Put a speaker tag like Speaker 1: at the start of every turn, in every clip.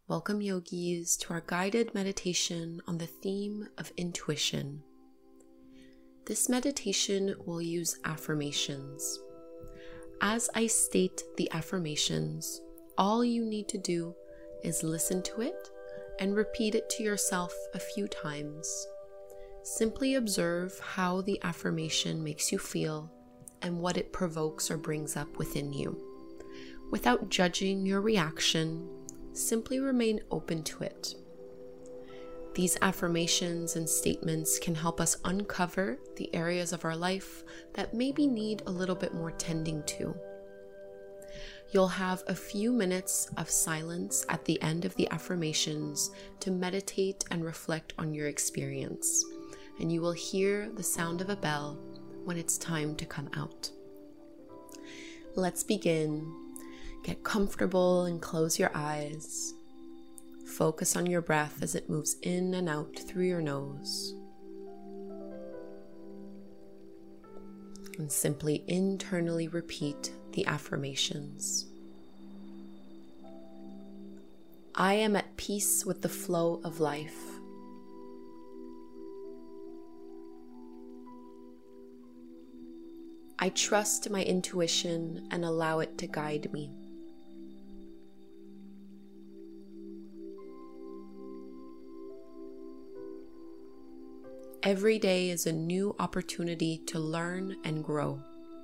Speaker 1: Welcome, yogis, to our guided meditation on the theme of intuition. This meditation will use affirmations. As I state the affirmations, all you need to do is listen to it and repeat it to yourself a few times. Simply observe how the affirmation makes you feel and what it provokes or brings up within you. Without judging your reaction, simply remain open to it. These affirmations and statements can help us uncover the areas of our life that maybe need a little bit more tending to. You'll have a few minutes of silence at the end of the affirmations to meditate and reflect on your experience, and you will hear the sound of a bell when it's time to come out. Let's begin. Get comfortable and close your eyes. Focus on your breath as it moves in and out through your nose. And simply internally repeat the affirmations. I am at peace with the flow of life. I trust my intuition and allow it to guide me. Every day is a new opportunity to learn and grow.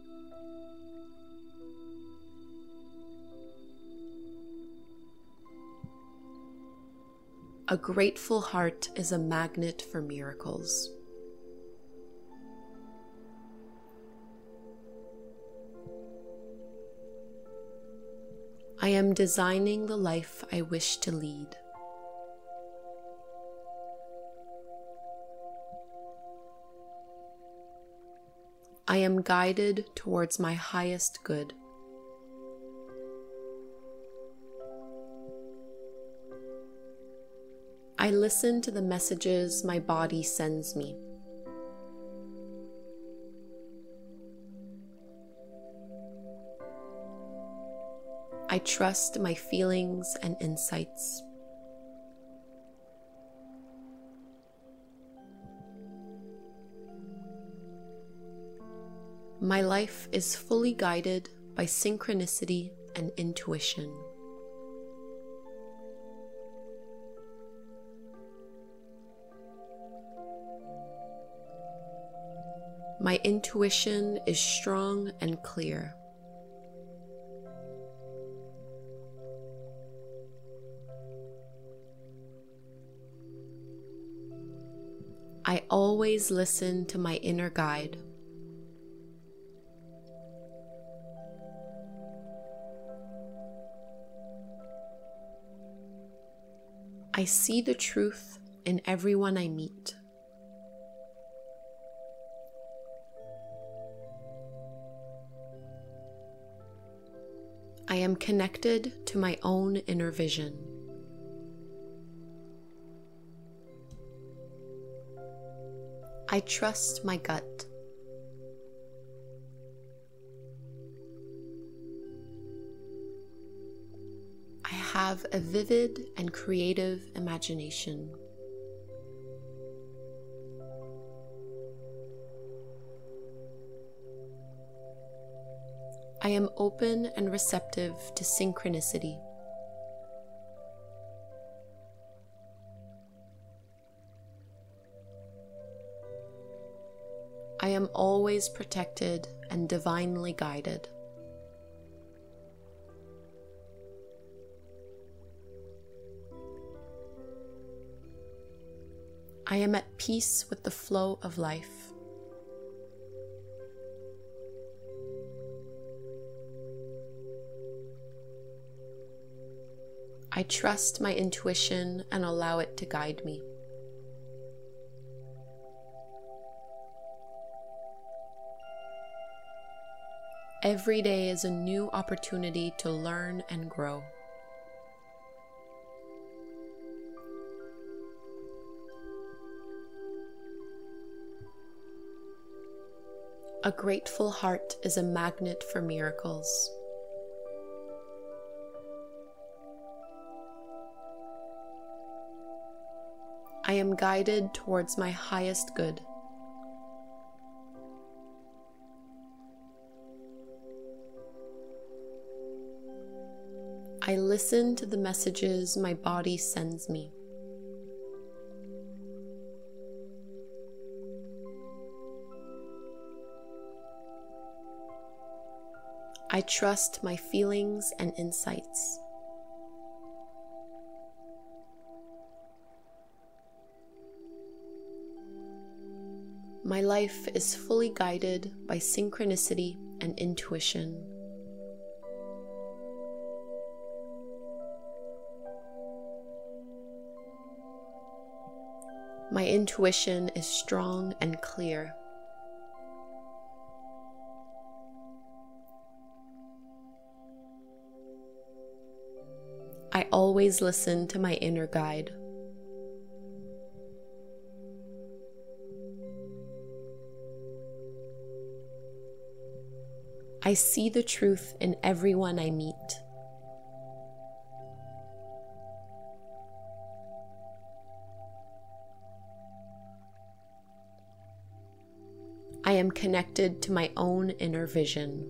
Speaker 1: A grateful heart is a magnet for miracles. I am designing the life I wish to lead. I am guided towards my highest good. I listen to the messages my body sends me. I trust my feelings and insights. My life is fully guided by synchronicity and intuition. My intuition is strong and clear. I always listen to my inner guide. I see the truth in everyone I meet. I am connected to my own inner vision. I trust my gut. I have a vivid and creative imagination. I am open and receptive to synchronicity. I am always protected and divinely guided. I am at peace with the flow of life. I trust my intuition and allow it to guide me. Every day is a new opportunity to learn and grow. A grateful heart is a magnet for miracles. I am guided towards my highest good. I listen to the messages my body sends me. I trust my feelings and insights. My life is fully guided by synchronicity and intuition. My intuition is strong and clear. I always listen to my inner guide. I see the truth in everyone I meet. I am connected to my own inner vision.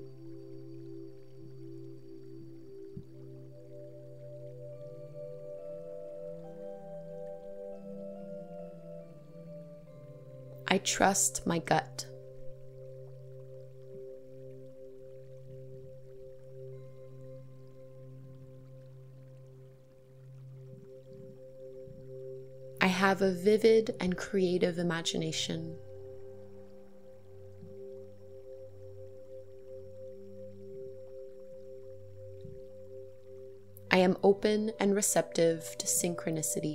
Speaker 1: I trust my gut. I have a vivid and creative imagination. I am open and receptive to synchronicity.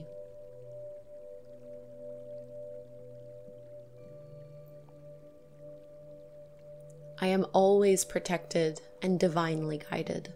Speaker 1: I am always protected and divinely guided.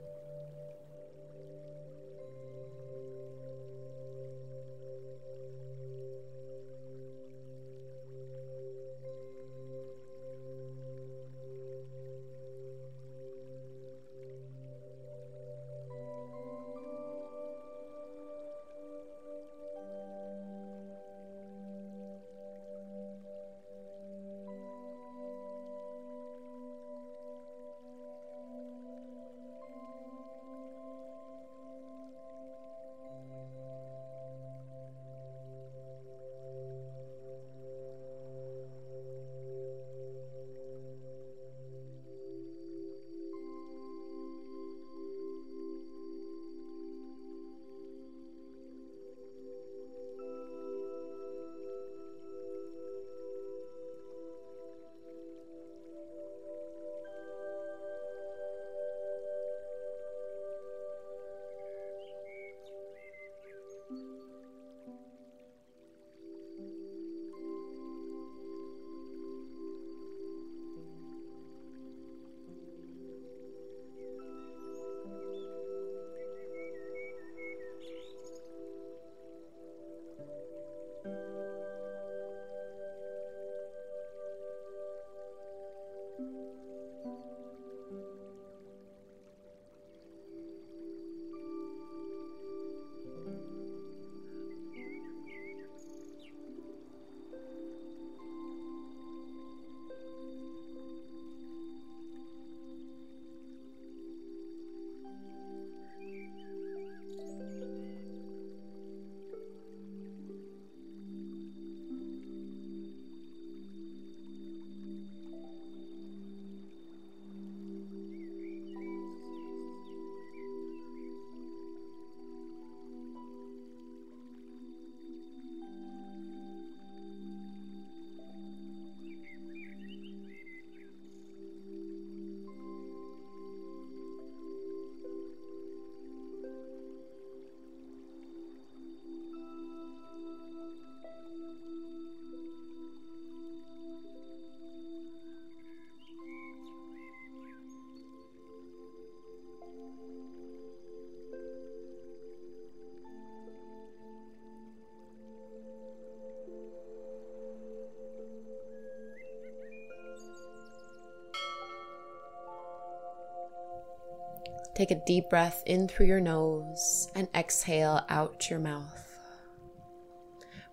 Speaker 1: Take a deep breath in through your nose and exhale out your mouth.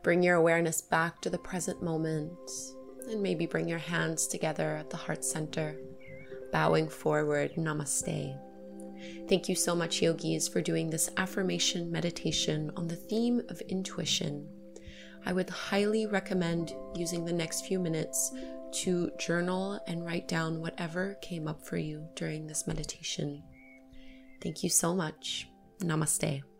Speaker 1: Bring your awareness back to the present moment, and maybe bring your hands together at the heart center, bowing forward. Namaste. Thank you so much, yogis, for doing this affirmation meditation on the theme of intuition. I would highly recommend using the next few minutes to journal and write down whatever came up for you during this meditation. Thank you so much. Namaste.